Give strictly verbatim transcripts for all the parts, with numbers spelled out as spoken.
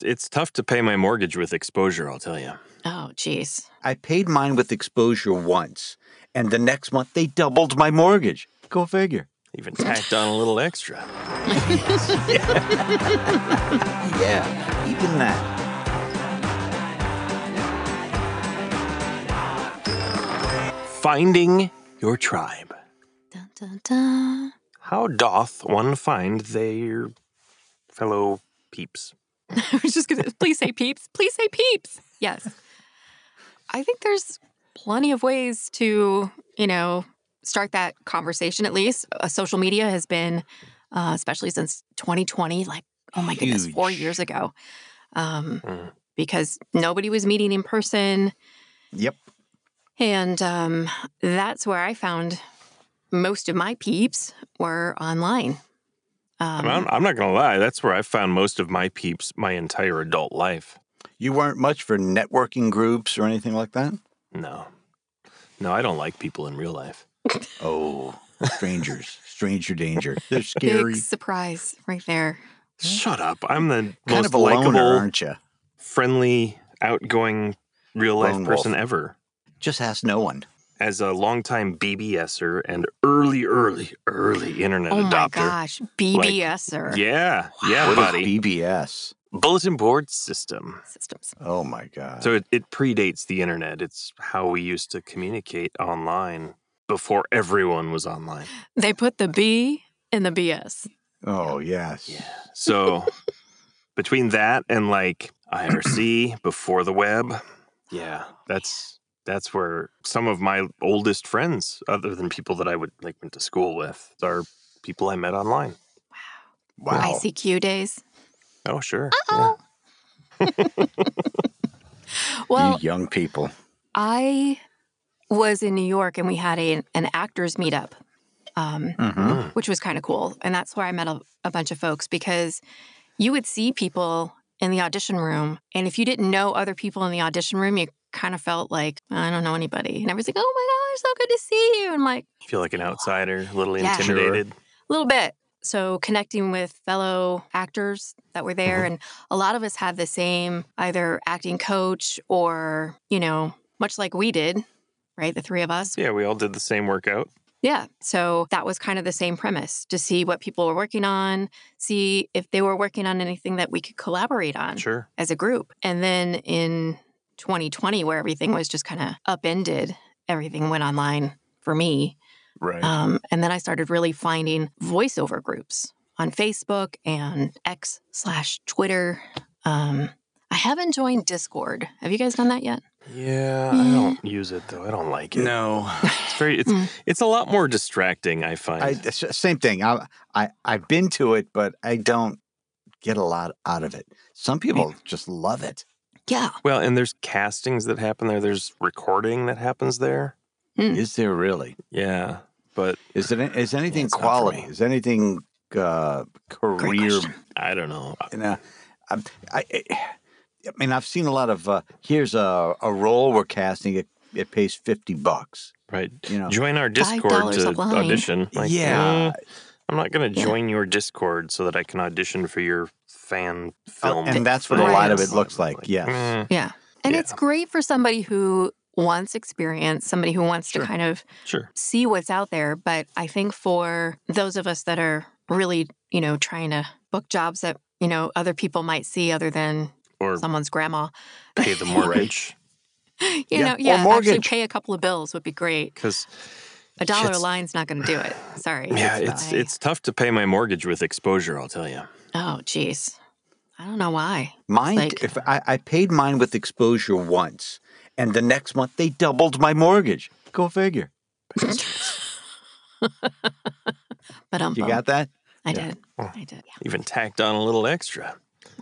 It's tough to pay my mortgage with exposure, I'll tell you. Oh, geez. I paid mine with exposure once, and the next month they doubled my mortgage. Go figure. Even tacked on a little extra. Yeah, even that. Finding your tribe. Dun, dun, dun. How doth one find their fellow peeps? I was just going to, please say peeps. Please say peeps. Yes. I think there's plenty of ways to, you know, start that conversation at least. Uh, social media has been, uh, especially since twenty twenty, like, oh my goodness, Huge. four years ago. Um, Mm. because nobody was meeting in person. Yep. And um, that's where I found most of my peeps were online. Um, I'm, I'm not going to lie. That's where I found most of my peeps my entire adult life. You weren't much for networking groups or anything like that? No. No, I don't like people in real life. Oh, strangers. Stranger danger. They're scary. big surprise right there. Shut up. I'm the Kind most of a loner, likable, aren't you? friendly, outgoing real life Lone person wolf. ever. Just ask no one. As a longtime BBSer and early, early, early internet Oh my adopter. gosh, BBSer Yeah, yeah, What buddy. is B B S? Bulletin board system. systems. Oh, my God. So it, it predates the internet. It's how we used to communicate online before everyone was online. They put the B in the B S. Oh, yes. Yeah. So between that and like I R C before the web, yeah, that's that's where some of my oldest friends, other than people that I would like went to school with, are people I met online. Wow. I C Q days. Oh, sure. Uh-oh. Well, You young people. I was in New York and we had a, an actors meetup, um, Yeah. Mm-hmm. Mm. which was kind of cool. And that's where I met a, a bunch of folks because you would see people in the audition room. And if you didn't know other people in the audition room, you kind of felt like, I don't know anybody. And everybody's like, oh my gosh, so good to see you. And I'm like, Feel like an outsider, a little Yeah. intimidated. a little bit. So connecting with fellow actors that were there. Mhm. And a lot of us had the same either acting coach or, you know, much like we did, right? The three of us. Yeah, we all did the same workout. Yeah. So that was kind of the same premise to see what people were working on, see if they were working on anything that we could collaborate on Sure. as a group. And then in twenty twenty, where everything was just kind of upended, everything went online for me. Right. Um, and then I started really finding voiceover groups on Facebook and X slash Twitter. Um, I haven't joined Discord. Have you guys done that yet? Yeah, I Mm. don't use it though. I don't like it. no. It's very it's Mm. it's a lot more distracting, I find. I, s- same thing. I, I, I've been to it, but I don't get a lot out of it. Some people just love it. Yeah. Well, and there's castings that happen there. There's recording that happens there. Mm. Is there really? Yeah, but Is it? Is anything it's not for quality? me. Is anything uh, Great career? question. I don't know. You know, I, I, I mean, I've seen a lot of. Uh, here's a, a role we're casting. It, it pays fifty bucks. Right. You know. Join our Discord dollars a to line. audition. Like, Yeah. eh, I'm not going to Yeah. join your Discord so that I can audition for your fan Oh, film. and that's what a Right. lot of it looks like. Yes. eh, Yeah. And Yeah. it's great for somebody who wants experience, somebody who wants Sure. to kind of sure. see what's out there. But I think for those of us that are really, you know, trying to book jobs that, you know, other people might see other than Or someone's grandma, pay the mortgage. you Yeah, know, or yeah, actually mortgage. pay a couple of bills would be great. Because, A dollar a It's- line's not going to do it. Sorry. yeah, It's it's I- it's tough to pay my mortgage with exposure, I'll tell you. Oh, geez. I don't know why. Mine. Like- if I, I paid mine with exposure once, and the next month they doubled my mortgage. Go figure. But um, You got that? I yeah. did. I did. Yeah. Even tacked on a little extra.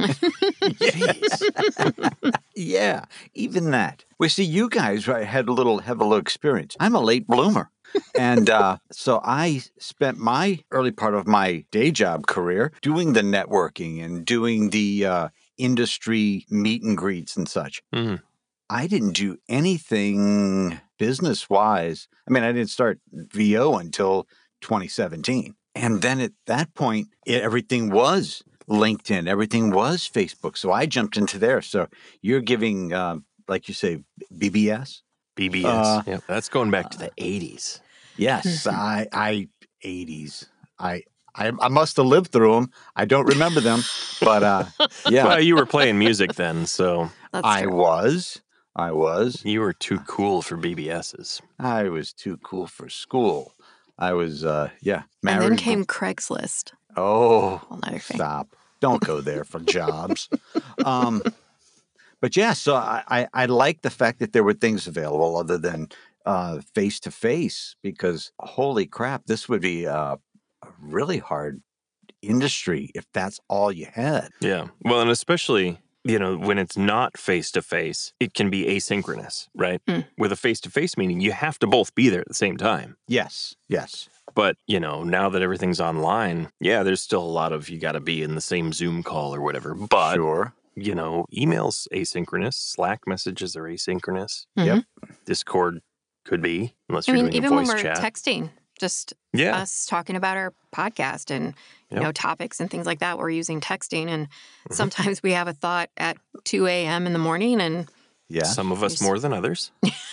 Yeah, even that. Well, see, you guys right, had a little have a little experience. I'm a late bloomer, and uh, so I spent my early part of my day job career doing the networking and doing the uh, industry meet and greets and such. Mhm. I didn't do anything business wise. I mean, I didn't start V O until twenty seventeen, and then at that point, it, everything was LinkedIn. Everything was Facebook. So I jumped into there. So you're giving, uh, like you say, B B S? B B S. Uh, yeah, that's going back to the eighties. Yes, I, I, eighties. I, I, I must have lived through them. I don't remember them, but uh, yeah, Well, you were playing music then, so That's I true. was. I was. you were too cool for B B Ss. I was too cool for school. I was, uh, yeah, married. And then came Craigslist. Oh, Whole nother thing. stop. Don't go there for jobs. Um, but yeah, so I, I, I like the fact that there were things available other than uh, face-to-face because, holy crap, this would be uh, a really hard industry if that's all you had. Yeah. Well, and especially, you know, when it's not face to face, it can be asynchronous, right? Mm. With a face to face meeting, you have to both be there at the same time. Yes, yes. But, you know, now that everything's online, yeah, there's still a lot of you got to be in the same Zoom call or whatever. But, Sure. you know, emails asynchronous, Slack messages are asynchronous. Mhm. Yep. Discord could be, unless I you're mean, doing even a when voice we're chat. texting, just yeah. us talking about our podcast and you Yep. know topics and things like that, we're using texting, and Mhm. sometimes we have a thought at two a.m. in the morning, and Yeah. Some of us There's- more than others.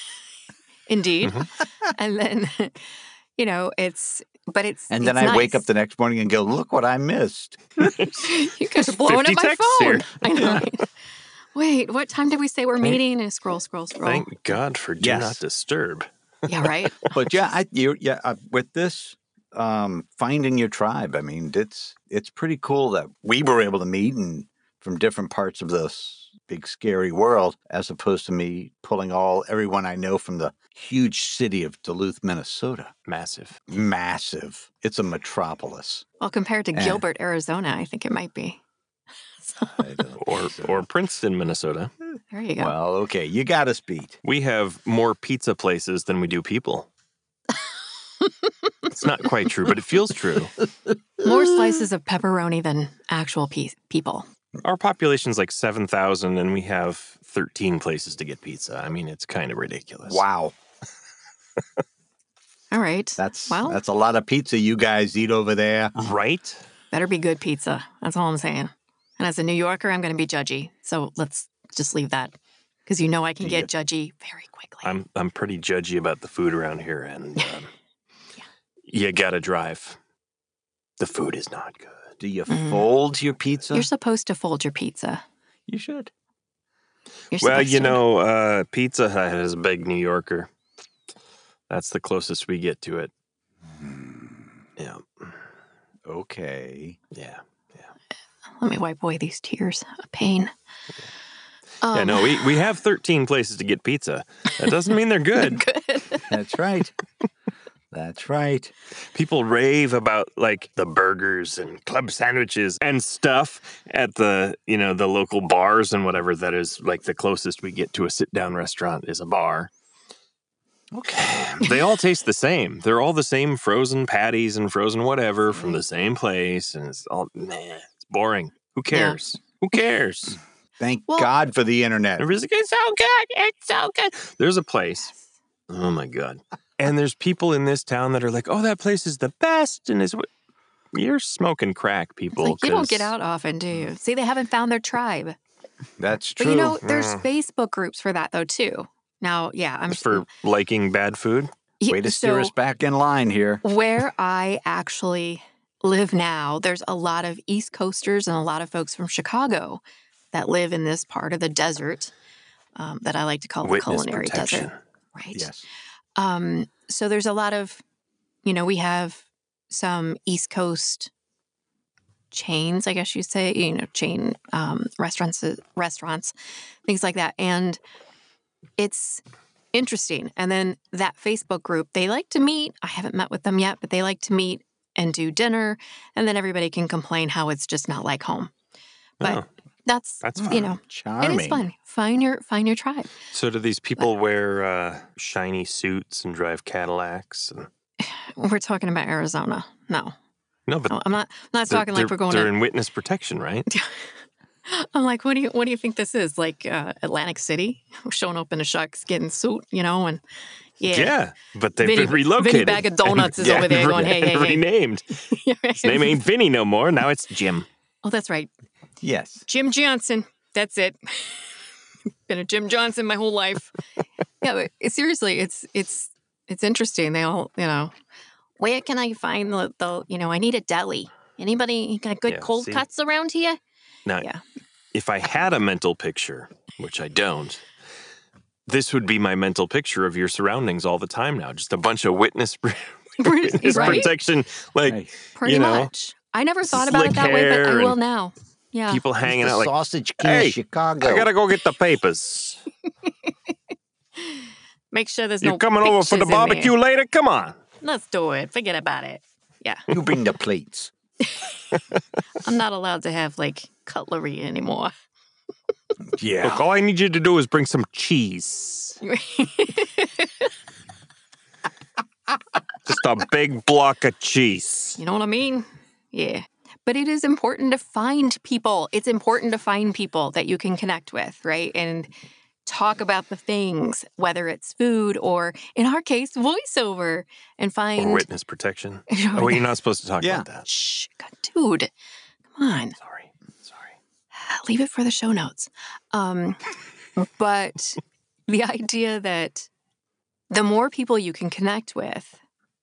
indeed, Mhm. and then you know it's, but it's And then it's I wake nice. up the next morning and go, look what I missed. You guys are blowing fifty up my texts phone. here. I know. Right? Wait, what time did we say we're Thank- meeting? And scroll, scroll, scroll. Thank God for Do Yes. Not Disturb. Yeah, right. But yeah, I, you, yeah, uh, with this um, finding your tribe, I mean, it's it's pretty cool that we were able to meet and from different parts of this big scary world, as opposed to me pulling all everyone I know from the huge city of Duluth, Minnesota. Massive. Massive. It's a metropolis. Well, compared to Eh. Gilbert, Arizona, I think it might be. So, I don't Or think so. or Princeton, Minnesota. there you go. Well, okay, you got us beat. We have more pizza places than we do people. It's not quite true, but it feels true. More slices of pepperoni than actual pe- people. Our population's like seven thousand, and we have thirteen places to get pizza. I mean, it's kind of ridiculous. Wow, All right. that's well, that's a lot of pizza you guys eat over there. Right? better be good pizza. That's all I'm saying. And as a New Yorker, I'm going to be judgy. So let's just leave that because you know I can Do get judgy very quickly. I'm I'm pretty judgy about the food around here, and um, you gotta drive. The food is not good. Do you Mm. fold your pizza? You're supposed to fold your pizza. You should. You're Well, supposed you to. know, uh, Pizza Hut is a big New Yorker. That's the closest we get to it. Yeah, Okay. yeah, Let me wipe away these tears of pain. Um, yeah. No, we we have thirteen places to get pizza. That doesn't mean they're good. good. That's right. That's right. People rave about like the burgers and club sandwiches and stuff at the, you know, the local bars and whatever. That is like the closest we get to a sit down restaurant is a bar. Okay. They all taste the same. They're all the same frozen patties and frozen whatever from the same place. And it's all, nah, it's boring. Who cares? Who cares? Thank Well- God for the internet. Everybody's like, it's so good. It's so good. There's a place. Oh my God. And there's people in this town that are like, oh, that place is the best. And is what you're smoking crack, It's people. like you don't 'cause- get out often, do you? See, they haven't found their tribe. That's But true. you know, there's Mm. Facebook groups for that though too. Now, yeah, I'm for liking bad food. Yeah, Way to steer so us back in line here. where I actually live now, there's a lot of East Coasters and a lot of folks from Chicago that live in this part of the desert um, that I like to call the Witness culinary protection. desert. Right. Yes. Um, so there's a lot of, you know, we have some East Coast chains, I guess you'd say, you know, chain um, restaurants, restaurants, things like that, and it's interesting. And then that Facebook group, they like to meet. I haven't met with them yet, but they like to meet and do dinner, and then everybody can complain how it's just not like home. But Oh, that's, that's you know, Charming. it is fun. Find your find your tribe. so do these people wear uh, shiny suits and drive Cadillacs? And, We're talking about Arizona. No, no, but no I'm not. I'm not they're, talking like they're- we're going they're to. in witness protection, right? I'm like, what do you what do you think this is? Like uh, Atlantic City, showing up in a shark skin suit, you know, and yeah, Yeah, but they've Vinny- been relocated. Vinny Bag of Donuts and- is over there and going, re- hey, hey, and hey. renamed. His name ain't Vinny no more. Now it's Jim. Oh, that's right. Yes. Jim Johnson. That's it. Been a Jim Johnson my whole life. Yeah, but it- seriously, it's it's it's interesting. They all, you know, where can I find the, the you know, I need a deli. Anybody got good Yeah, cold see? cuts around here? Now, Yeah. if I had a mental picture, which I don't, this would be my mental picture of your surroundings all the time now. Just a bunch of witness, witness Right? protection, like Right. Pretty you know, much. I never thought about slick it that way, but I hair will and now. Yeah. people He's hanging the out like, Sausage King hey, of Chicago. I gotta go get the papers. Make sure there's You no coming over for the pictures in there. barbecue later? Come on. Let's do it. Forget about it. Yeah. You bring the plates. I'm not allowed to have like cutlery anymore. Yeah. Look, all I need you to do is bring some cheese. Just a big block of cheese. You know what I mean? Yeah. But it is important to find people. It's important to find people that you can connect with, right? And talk about the things, whether it's food or, in our case, voiceover, and find. Or witness protection. Oh, wait, you're not supposed to talk Yeah. about that. Shh, God, dude. Come on. Sorry. Sorry. Leave it for the show notes. Um, but the idea that the more people you can connect with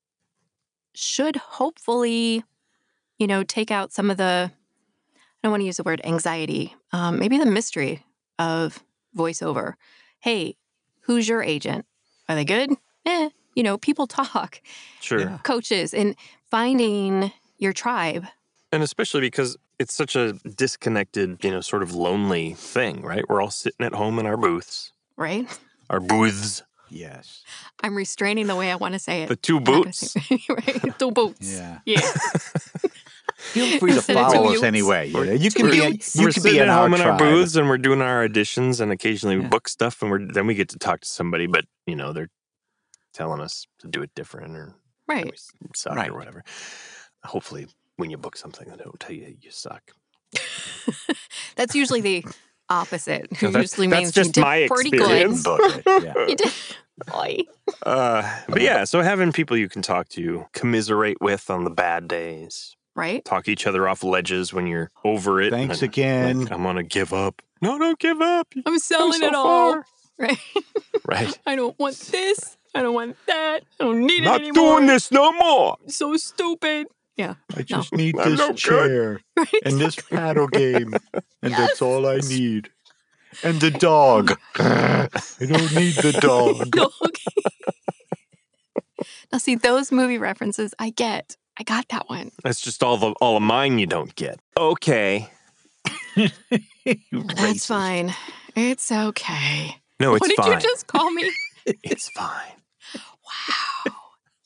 should hopefully, you know, take out some of the, I don't want to use the word anxiety, um, maybe the mystery of voiceover. Hey, who's your agent? Are they good? Eh, you know, people talk, Sure. Yeah. coaches, and finding your tribe. And especially because it's such a disconnected, you know, sort of lonely thing, right? We're all sitting at home in our booths, Right? our booths, Yes. I'm restraining the way I want to say it. the two I'm not gonna boots. say- right? Two boots. Yeah. Yeah. Feel free to Instead of follow two us Utes. anyway. You, know, you Two can be Utes. you we're can be sitting in at our home in our tribe. booths and we're doing our auditions and occasionally we Yeah. book stuff and we're then we get to talk to somebody, but you know, they're telling us to do it different or Right. we suck Right. or whatever. Hopefully when you book something they don't tell you you suck. That's usually the opposite. It No, that's- usually that's means just you did my pretty experience. good. Book it. Yeah. You did. Boy. Uh, but yeah, so having people you can talk to, commiserate with on the bad days, Right? talk each other off ledges when you're over it. Thanks and, again. like, I'm gonna give up. No, don't give up. You've I'm come selling so it all. far. Right? Right. I don't want this. I don't want that. I don't need Not it anymore. doing this no more. So stupid. Yeah. I just need I'm this no good. chair Right? and this paddle game, and Yes. that's all I need. And the dog. I don't need the dog. Dog. Now, see, those movie references I get. I got that one. That's just all the all of mine you don't get. Okay. You That's racist. fine. It's okay. No, it's what did fine. you just call me? It's fine. Wow.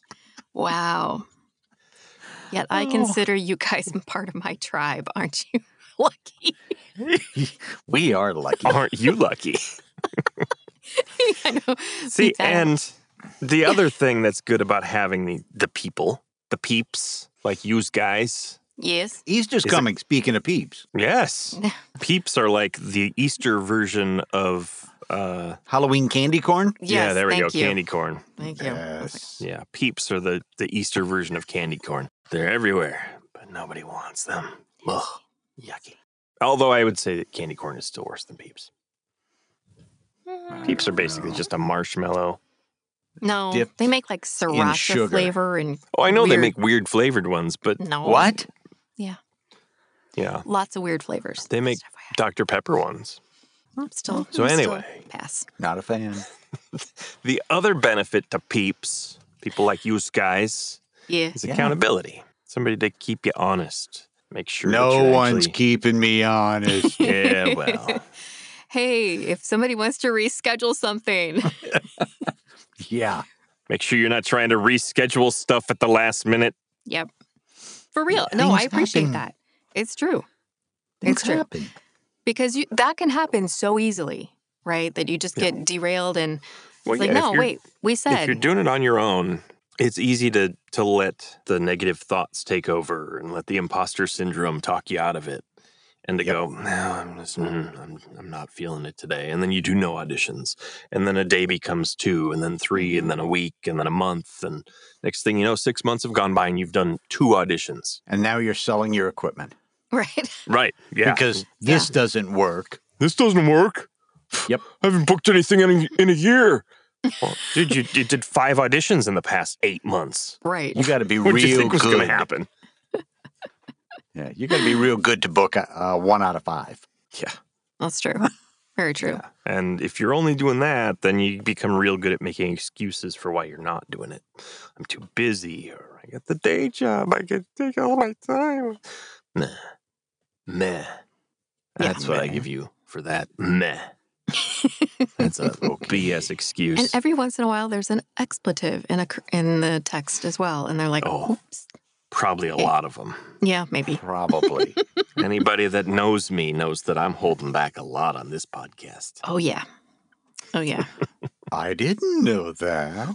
Wow. Yet I Oh. consider you guys part of my tribe, aren't you? Lucky. We are lucky. Aren't you lucky? I know. See, Yeah. and the other thing that's good about having the, the people, the peeps, like yous guys. Yes. Easter's Is it- coming, speaking of peeps. Yes. Peeps are like the Easter version of, uh, Halloween candy corn? yeah, Yes, there we thank go, you. candy corn. Thank you. Yes. Yeah, peeps are the, the Easter version of candy corn. They're everywhere, but nobody wants them. Ugh, yucky. Although I would say that candy corn is still worse than peeps. Peeps are basically just a marshmallow. No, Dipped they make like sriracha sugar. flavor and Oh, I know they weird- make weird flavored ones, but no. What? Yeah, yeah, lots of weird flavors. they make Stuff I Doctor Pepper ones. have. Still. So I'm still anyway. pass. Not a fan. The other benefit to peeps, people like you guys, Yeah. is Yeah. accountability. Somebody to keep you honest. Make sure that No you're one's actually- keeping me honest. Yeah, well, Hey, if somebody wants to reschedule something, Yeah. make sure you're not trying to reschedule stuff at the last minute. yep. For real. Yeah, no, I things appreciate happen. that. It's true. Things It's true. happen. Because you that can happen so easily, right? That you just Yeah. get derailed and Well, it's like, yeah, if no, you're- wait, we If you're said. doing it on your own, it's easy to to let the negative thoughts take over and let the imposter syndrome talk you out of it, and to Yep. go, no, I'm just, mm, I'm, I'm not feeling it today, and then you do no auditions, and then a day becomes two, and then three, and then a week, and then a month, and next thing you know, six months have gone by, and you've done two auditions. And now you're selling your equipment. Right. Right. Yeah. Because this Yeah. doesn't work. This doesn't work. Yep. I haven't booked anything in a, in a year. Well, dude, you, you did five auditions in the past eight months. Right. You got to be What do you real think was good. going to happen? Yeah, you got to be real good to book uh, one out of five. Yeah. That's true. Very true. Yeah. And if you're only doing that, then you become real good at making excuses for why you're not doing it. I'm too busy, or I got the day job. I can take all my time. Nah. Meh. That's what I meh. give you for that. Meh. That's a B S excuse. And every once in a while, there's an expletive in a cr- in the text as well, and they're like, Oh. "Oops." Probably a lot of them. Yeah, maybe. Probably. Anybody that knows me knows that I'm holding back a lot on this podcast. Oh yeah. Oh yeah. I didn't know that.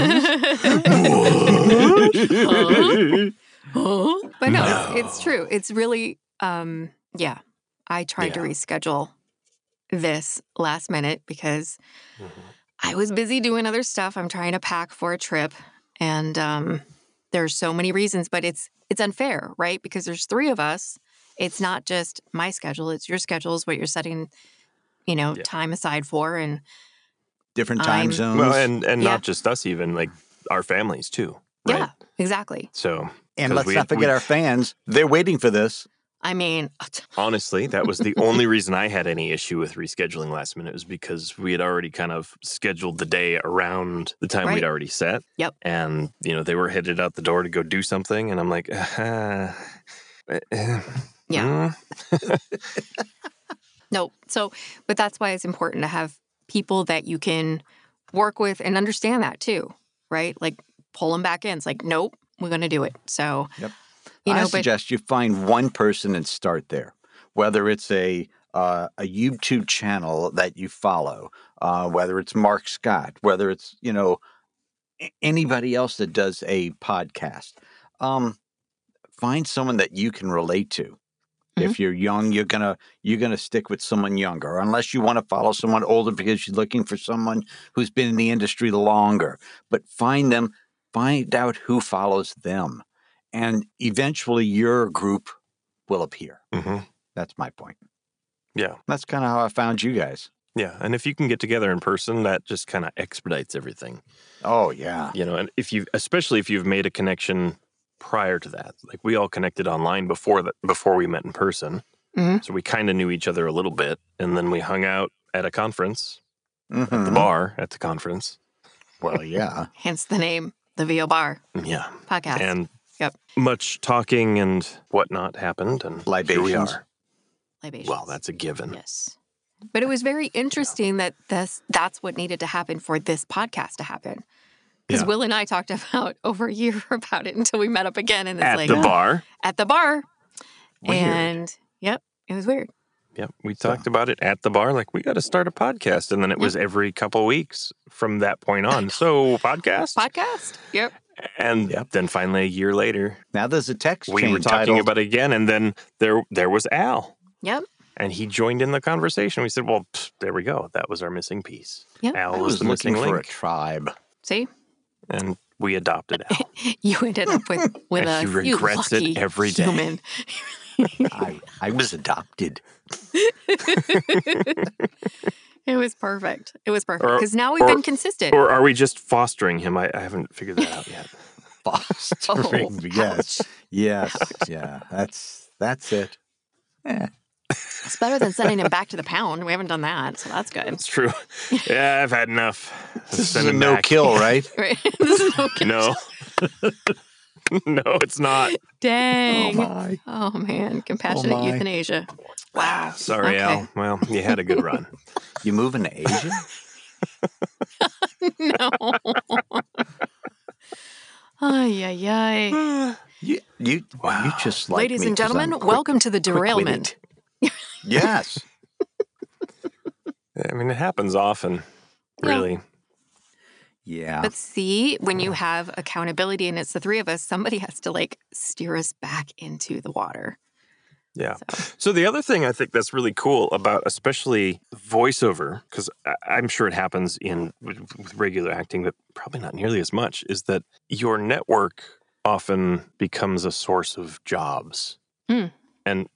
Huh? But no, it's, it's true. It's really, um, yeah. I tried to Yeah. reschedule this last minute because Mhm. I was busy doing other stuff. I'm trying to pack for a trip, and um, there's so many reasons, but it's it's unfair, right? Because there's three of us. It's not just my schedule; it's your schedule, is what you're setting, you know, Yeah. time aside for, and Different time I'm- zones. Well, and, and Yeah. not just us, even like our families too. Right? yeah, exactly. So, and 'cause let's we- not forget we- our fans. They're waiting for this. I mean, honestly, that was the only reason I had any issue with rescheduling last minute, was because we had already kind of scheduled the day around the time Right. we'd already set. Yep. And, you know, they were headed out the door to go do something. And I'm like, uh, Yeah. mm, no. So, but that's why it's important to have people that you can work with and understand that too, right? Like pull them back in. It's like, nope, we're going to do it. So, Yep. you know, I but suggest you find one person and start there. Whether it's a uh, a YouTube channel that you follow, uh, whether it's Mark Scott, whether it's you know a- anybody else that does a podcast, um, find someone that you can relate to. If you're young, you're gonna you're gonna stick with someone younger, unless you want to follow someone older because you're looking for someone who's been in the industry longer. But find them, find out who follows them, and eventually your group will appear. mhm. That's my point. Yeah. That's kind of how I found you guys. Yeah. And if you can get together in person, that just kind of expedites everything. Oh yeah, You know, and if you, especially if you've made a connection prior to that, like we all connected online before that, before we met in person. Mhm. So we kind of knew each other a little bit, and then we hung out at a conference, at the Mhm. bar at the conference. Well, yeah. hence the name, the V O Bar Yeah. podcast. And Yep. much talking and whatnot happened, and here we Libations. are. Libations. Well, that's a given. Yes. But it was very interesting that this that's what needed to happen for this podcast to happen. Because Yeah. Will and I talked about over a year about it until we met up again, and it's At like the bar. at the bar. Weird. And yep, it was weird. Yep. We So- talked about it at the bar, like we got to start a podcast. And then it was every couple weeks from that point on. So, podcast? Podcast. Yep. And Yep. then finally, a year later, Now there's a text we chain were talking titled, about it again. And then there, there was Al. Yep. And he joined in the conversation. We said, well, pfft, there we go. That was our missing piece. Yep. Al I was, was the looking missing for a link. tribe. See, And we adopted Al. you ended up with with And a he you regrets it lucky every day. human. I, I was adopted. It was perfect. It was perfect Or- because now we've or- been consistent. Or are we just fostering him? I, I haven't figured that out yet. Fostering. Oh, yes. Yes. Yeah. That's that's it. Eh. It's better than sending him back to the pound. We haven't done that, so that's good. It's true. Yeah, I've had enough. This is Send a him no back. kill, right? Right? This is okay. No. No, it's not. Oh Dang. my. Oh, man, compassionate my. euthanasia. Wow. Sorry, Okay. Al. Well, you had a good run. You moving to Asia? No. Ay, ay, ay. You you, Wow. you just like Ladies me and 'cause I'm gentlemen, quick- welcome to the quick-witted. derailment. Yes. I mean, it happens often, Yeah. really. Yeah. But see, when you have accountability and it's the three of us, somebody has to like steer us back into the water. Yeah. So, So the other thing I think that's really cool about especially voiceover, because I'm sure it happens in with with regular acting, but probably not nearly as much, is that your network often becomes a source of jobs. Hmm. And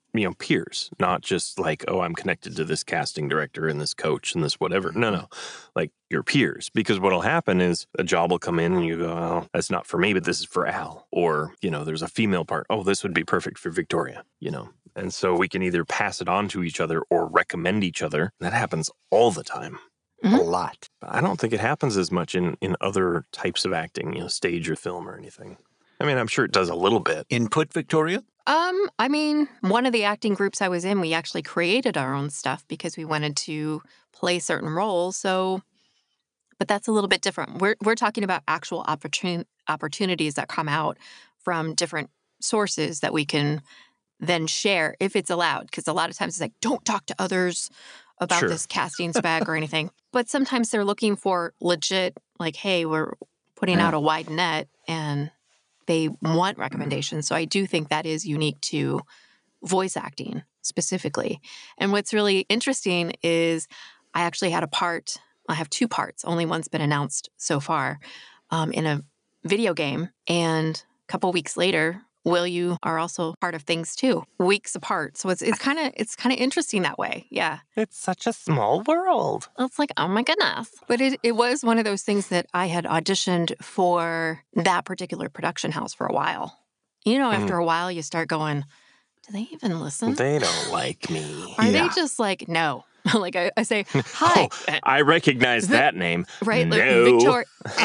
you know, peers, not just like, oh, I'm connected to this casting director and this coach and this whatever. No, no, like your peers. Because what'll happen is a job will come in and you go, oh, that's not for me, but this is for Al. Or, you know, there's a female part. Oh, this would be perfect for Victoria, you know. And so we can either pass it on to each other or recommend each other. That happens all the time. Mm-hmm. A lot. I don't think it happens as much in, in other types of acting, you know, stage or film or anything. I mean, I'm sure it does a little bit. Input, Victoria? Um, I mean, one of the acting groups I was in, we actually created our own stuff because we wanted to play certain roles. So, but that's a little bit different. We're we're talking about actual opportun- opportunities that come out from different sources that we can then share if it's allowed. Because a lot of times it's like, don't talk to others about Sure. this casting spec or anything. But sometimes they're looking for legit, like, hey, we're putting Yeah. out a wide net and they want recommendations. So I do think that is unique to voice acting specifically. And what's really interesting is I actually had a part, I have two parts, only one's been announced so far, um, in a video game. And a couple weeks later, Will, you are also part of things too, weeks apart. So it's it's kind of it's kind of interesting that way. Yeah. It's such a small world. It's like, oh my goodness. But it, it was one of those things that I had auditioned for that particular production house for a while. You know, after a while, you start going, do they even listen? They don't like me. Are Yeah. they just like, no? Like I, I say, hi. Oh, I recognize that name. Right? No. Like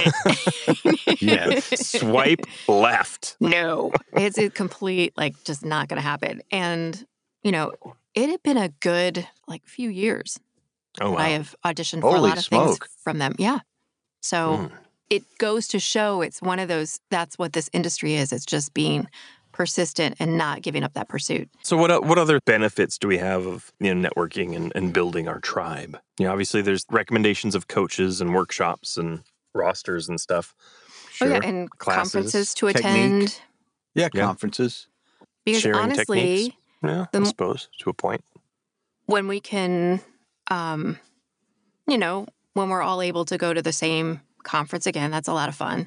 Victoria. Yeah. Swipe left. No. It's a complete, like, just not going to happen. And, you know, it had been a good, like, few years Oh, wow. I have auditioned for a Holy lot of smoke. things from them. Yeah. So Mm. it goes to show it's one of those, that's what this industry is. It's just being persistent and not giving up that pursuit. So what o- what other benefits do we have of, you know, networking and, and building our tribe? You know, obviously there's recommendations of coaches and workshops and rosters and stuff. Oh, yeah. Sure. And Classes, conferences to technique. attend. Yeah, Yeah. conferences. Because Sharing honestly, techniques. Yeah, the I m- suppose, to a point. when we can, um, you know, when we're all able to go to the same conference again, that's a lot of fun.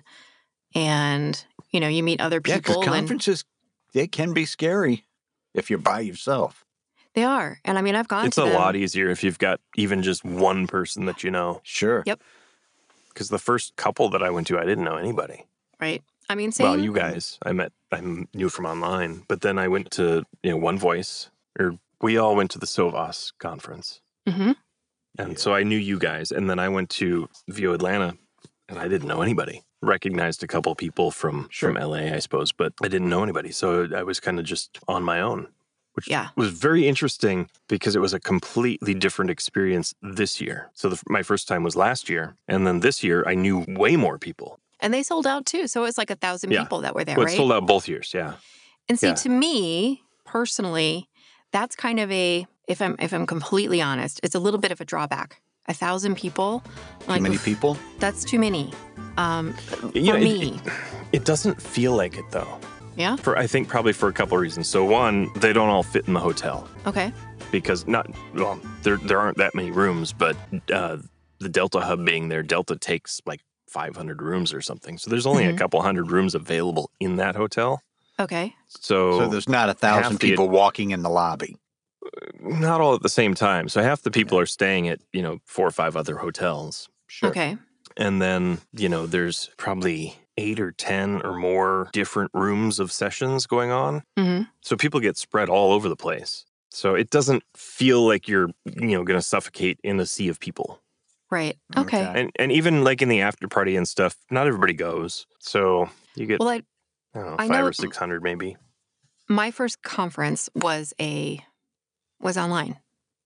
And, you know, you meet other Yeah, because people and conferences, they can be scary if you're by yourself. they are. And I mean, I've gone It's to a them. lot easier if you've got even just one person that you know. Sure. Yep. Because the first couple that I went to, I didn't know anybody. Right. I mean, same. Well, you guys, I met, I knew from online. But then I went to, you know, One Voice, or we all went to the Sovas conference. hmm And so I knew you guys. And then I went to V O Atlanta, and I didn't know anybody. Recognized a couple people from, Sure. from L A, I suppose, but I didn't know anybody. So I was kind of just on my own, which Yeah. was very interesting because it was a completely different experience this year. So the, my first time was last year. And then this year, I knew way more people. And they sold out too. So it was like a thousand Yeah. people that were there, Well, it right? sold out both years, yeah. And see, Yeah. to me personally, that's kind of a, if I'm if I'm completely honest, it's a little bit of a drawback. A thousand people, Too like many people? that's too many. Um, for You know, it- me, It doesn't feel like it, though. yeah. For I think probably for a couple of reasons. So one, they don't all fit in the hotel. Okay. Because not well, there there aren't that many rooms, but uh, the Delta hub being there, Delta takes like five hundred rooms or something. So there's only Mhm. a couple hundred rooms available in that hotel. Okay. So, So there's not a thousand half the- people walking in the lobby. not all at the same time. So half the people are staying at, you know, four or five other hotels. Sure. Okay. And then, you know, there's probably eight or ten or more different rooms of sessions going on. hmm So people get spread all over the place. So it doesn't feel like you're, you know, going to suffocate in a sea of people. Right. Okay. Okay. And and even like in the after party and stuff, not everybody goes. So you get Well, I, I don't know, I five know- or six hundred maybe. my first conference was a was online.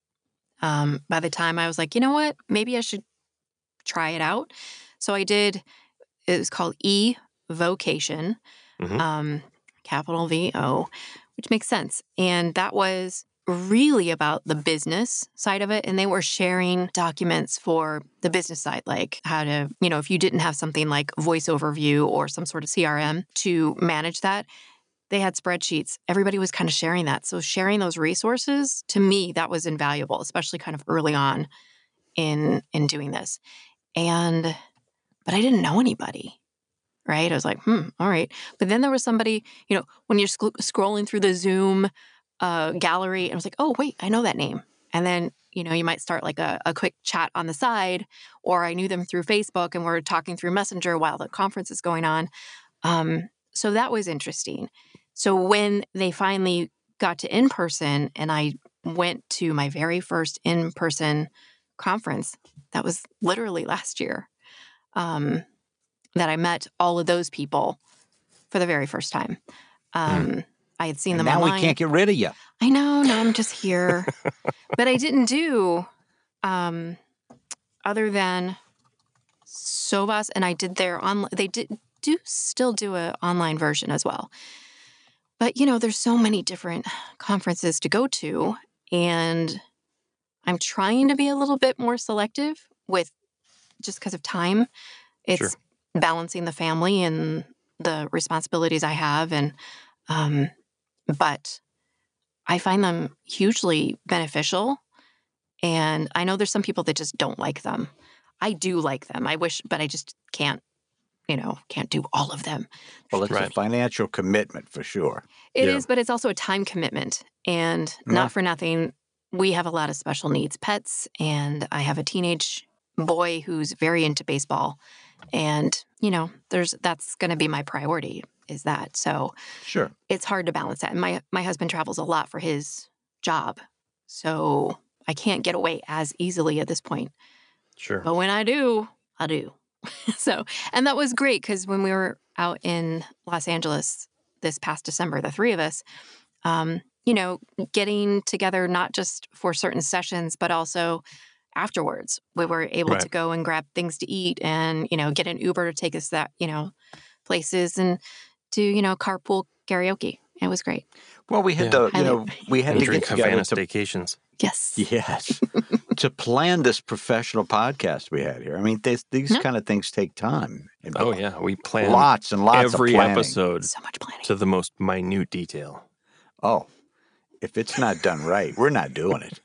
Um, by the time I was like, you know what, maybe I should try it out. So I did. It was called E Vocation, Mhm. um, capital V O, which makes sense. And that was really about the business side of it. And they were sharing documents for the business side, like how to, you know, if you didn't have something like Voice Overview or some sort of C R M to manage that, they had spreadsheets. Everybody was kind of sharing that. So sharing those resources, to me, that was invaluable, especially kind of early on in in doing this. And but I didn't know anybody. Right? I was like, hmm, all right. But then there was somebody, you know, when you're sc- scrolling through the Zoom a gallery and I was like, oh, wait, I know that name. And then, you know, you might start like a, a quick chat on the side, or I knew them through Facebook and we're talking through Messenger while the conference is going on. Um, so that was interesting. So when they finally got to in-person and I went to my very first in-person conference, that was literally last year, um, that I met all of those people for the very first time. Um, mm. I had seen and them now online. We can't get rid of you. I know. Now I'm just here. But I didn't do, um, other than Sovas, and I did their online, they did do still do an online version as well. But, you know, there's so many different conferences to go to, and I'm trying to be a little bit more selective with just because of time. It's Sure. balancing the family and the responsibilities I have. And, um, but I find them hugely beneficial. And I know there's some people that just don't like them. I do like them. I wish, but I just can't, you know, can't do all of them. Well, it's Right. a financial commitment for sure. It Yeah. is, but it's also a time commitment. And Yeah. not for nothing, we have a lot of special needs pets, and I have a teenage boy who's very into baseball. And, you know, there's that's going to be my priority, is that. So Sure. it's hard to balance that. And my, my husband travels a lot for his job. So I can't get away as easily at this point. Sure. But when I do, I do. So, and that was great because when we were out in Los Angeles this past December, the three of us, um, you know, getting together not just for certain sessions, but also afterwards, we were able Right. to go and grab things to eat and, you know, get an Uber to take us that, you know, places and do, you know, carpool karaoke. It was great. Well, we had Yeah. to, you Highly- know, we had And to drink get together Havana to, staycations. Yes. yes, to plan this professional podcast we had here. I mean, this, these Yeah. kind of things take time. And Oh, yeah. We plan lots and lots every of planning. episode So much planning. to the most minute detail. Oh, if it's not done right, we're not doing it.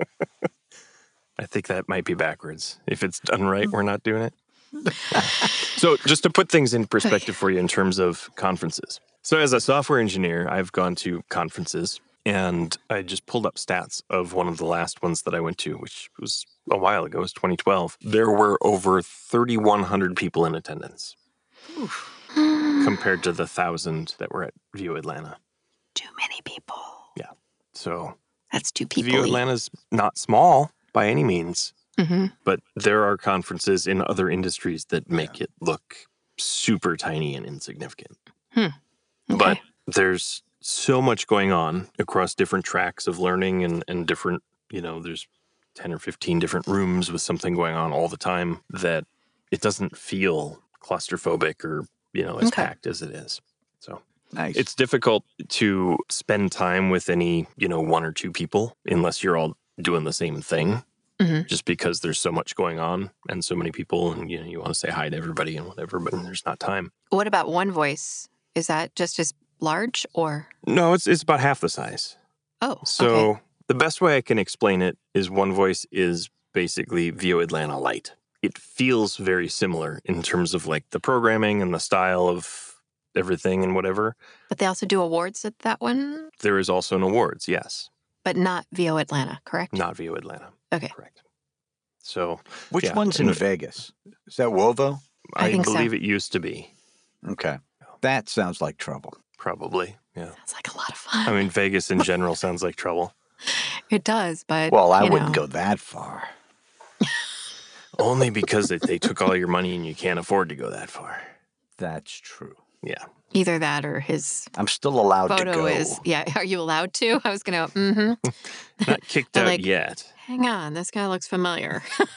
I think that might be backwards. If it's done right, we're not doing it. So just to put things in perspective for you in terms of conferences. So as a software engineer, I've gone to conferences, and I just pulled up stats of one of the last ones that I went to, which was a while ago. It was twenty twelve. There were over thirty-one hundred people in attendance compared to the one thousand that were at View Atlanta. Too many people. So That's too people. View Atlanta's not small by any means, Mm-hmm. but there are conferences in other industries that make it look super tiny and insignificant. Okay. But there's so much going on across different tracks of learning and, and different, you know, there's ten or fifteen different rooms with something going on all the time that it doesn't feel claustrophobic or, you know, as Okay. packed as it is. So Nice. it's difficult to spend time with any, you know, one or two people unless you're all doing the same thing. Mhm. Just because there's so much going on and so many people, and you know, you want to say hi to everybody and whatever, but there's not time. What about One Voice? Is that just as large or? No, it's it's about half the size. Oh, So okay. the best way I can explain it is One Voice is basically View Atlanta Light. It feels very similar in terms of like the programming and the style of everything and whatever. But they also do awards at that one, There is also an awards, yes, but not V O Atlanta, correct? not View Atlanta. Okay. Correct. So Which yeah, one's in and- Vegas? Is that Wovo? I I, think so. believe it used to be, Okay. That sounds like trouble. probably. Yeah. Sounds like a lot of fun. I mean, Vegas in general sounds like trouble. It does, but Well, I you wouldn't know. go that far. Only because they, they took all your money and you can't afford to go that far. That's true. Yeah. Either that or his I'm still allowed to photo go. is. Yeah, are you allowed to? I was gonna. Mm-hmm. Not kicked They're out like- yet. Hang on, this guy looks familiar.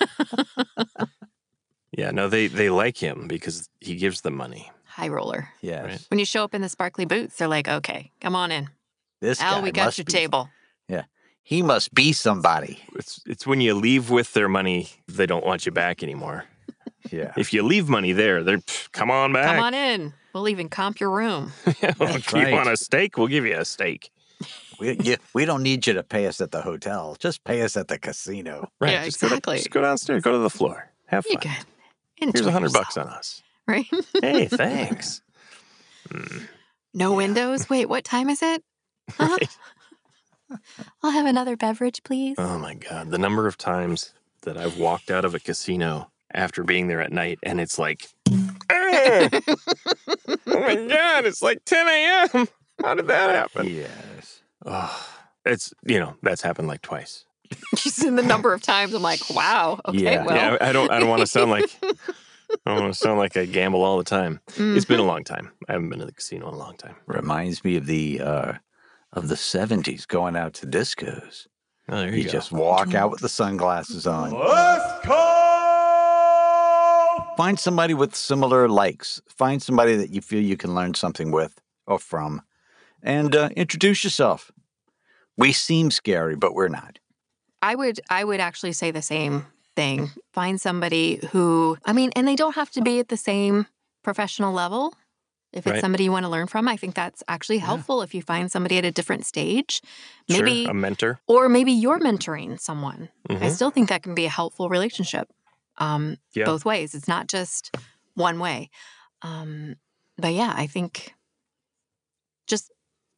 Yeah, no, they, they like him because he gives them money. High roller. Yes. Right. When you show up in the sparkly boots, they're like, "Okay, come on in, This Al. guy We got must your be, table." He must be somebody. It's it's when you leave with their money, they don't want you back anymore. Yeah. If you leave money there, they're, "Pff, come on back. Come on in. We'll even comp your room. Yeah, well, That's if you right. want a steak, we'll give you a steak. We, you, we don't need you to pay us at the hotel. Just pay us at the casino. Right. Yeah, just Go exactly. to, just go downstairs, go to the floor. Have You fun. can enjoy Here's a hundred yourself, bucks on us. right? Hey, thanks. No windows. Wait, what time is it? Huh? Right. I'll have another beverage, please. Oh my God. The number of times that I've walked out of a casino after being there at night and it's like, oh, oh my God, it's like ten a.m. How did that happen? Yes. Oh, it's, you know, that's happened like twice. Just in the number of times, I'm like, wow. Okay, Yeah. well. Yeah, I don't I don't want to sound like I don't want to sound like I gamble all the time. Mm-hmm. It's been a long time. I haven't been to the casino in a long time. Reminds me of the uh, of the seventies going out to discos. Oh, there you, You go. just walk out with the sunglasses on. Let's go! Find somebody with similar likes. Find somebody that you feel you can learn something with or from. And uh, introduce yourself. We seem scary, but we're not. I would I would actually say the same thing. Find somebody who, I mean, and they don't have to be at the same professional level. If it's Right. somebody you want to learn from, I think that's actually helpful if you find somebody at a different stage. Maybe Sure, a mentor. or maybe you're mentoring someone. I Mhm. still think that can be a helpful relationship. Um, Yeah. both ways. It's not just one way. Um, but yeah, I think just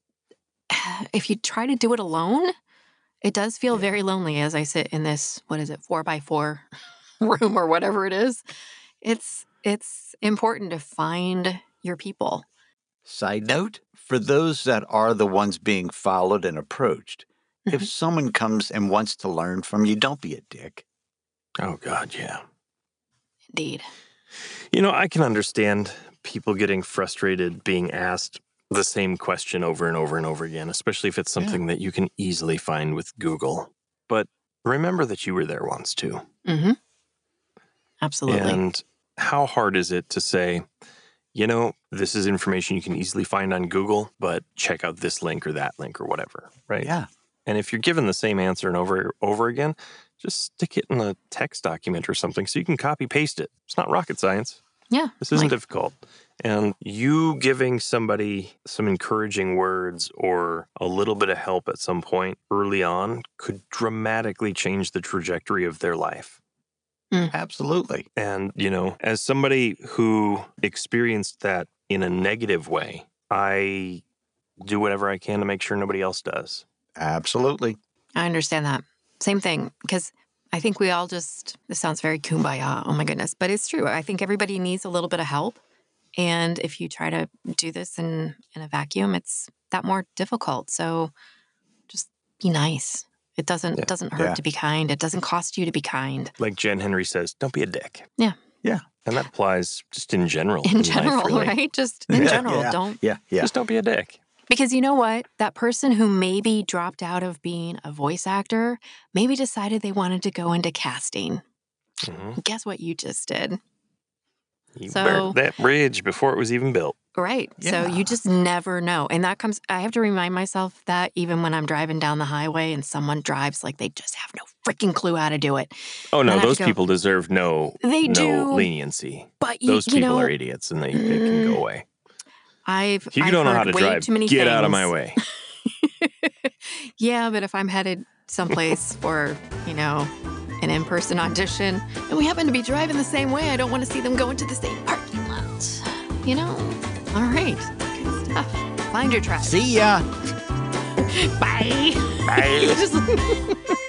if you try to do it alone, it does feel very lonely as I sit in this, what is it, four by four room or whatever it is. It's it's important to find your people. Side note, for those that are the ones being followed and approached, if someone comes and wants to learn from you, don't be a dick. Oh God, yeah. Indeed. You know, I can understand people getting frustrated being asked the same question over and over and over again, especially if it's something that you can easily find with Google. But remember that you were there once too. Mm-hmm. Absolutely. And how hard is it to say, you know, this is information you can easily find on Google, but check out this link or that link or whatever, right? Yeah. And if you're given the same answer and over over again, just stick it in a text document or something so you can copy paste it. It's not rocket science. yeah. This isn't like- difficult. And you giving somebody some encouraging words or a little bit of help at some point early on could dramatically change the trajectory of their life. Absolutely. And, you know, as somebody who experienced that in a negative way, I do whatever I can to make sure nobody else does. Absolutely. I understand that. Same thing, because I think we all just, this sounds very kumbaya, oh my goodness, but it's true. I think everybody needs a little bit of help. And if you try to do this in, in a vacuum, it's that more difficult. So just be nice. It doesn't Yeah. doesn't hurt Yeah. to be kind. It doesn't cost you to be kind. Like Jen Henry says, don't be a dick. Yeah. Yeah. And that applies just in general. In life, general, really. right? Just in Yeah, general, yeah. don't. Yeah. Yeah. Just don't be a dick. Because you know what? That person who maybe dropped out of being a voice actor maybe decided they wanted to go into casting. Mhm. Guess what you just did? You So- burnt that bridge before it was even built. Right. So Yeah. you just never know. And that comes, I have to remind myself that even when I'm driving down the highway and someone drives like they just have no freaking clue how to do it. Oh, no, Then I have those to go, people deserve no, They no do. leniency. But you, Those you people know, are idiots and they, they can go away. I've, If you I've don't know heard how to way drive, too many get out of things. my way. Yeah, but if I'm headed someplace for, you know, an in-person audition and we happen to be driving the same way, I don't want to see them go into the same parking lot. You know? All right. Good stuff. Find your tribe. See ya. Bye. Bye. Just-